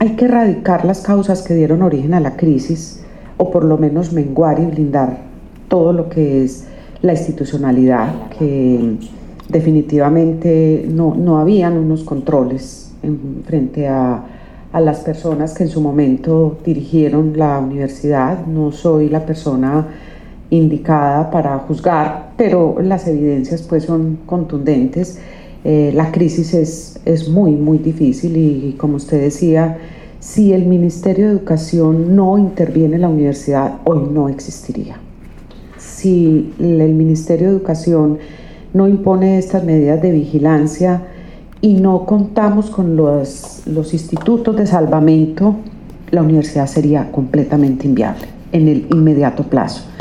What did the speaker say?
Hay que erradicar las causas que dieron origen a la crisis, o por lo menos menguar y blindar todo lo que es la institucionalidad, que definitivamente no habían unos controles frente a las personas que en su momento dirigieron la universidad. No soy la persona indicada para juzgar, pero las evidencias pues son contundentes. La crisis es muy difícil y como usted decía, si el Ministerio de Educación no interviene en la universidad, hoy no existiría. Si el Ministerio de Educación no impone estas medidas de vigilancia y no contamos con los institutos de salvamento, la universidad sería completamente inviable en el inmediato plazo.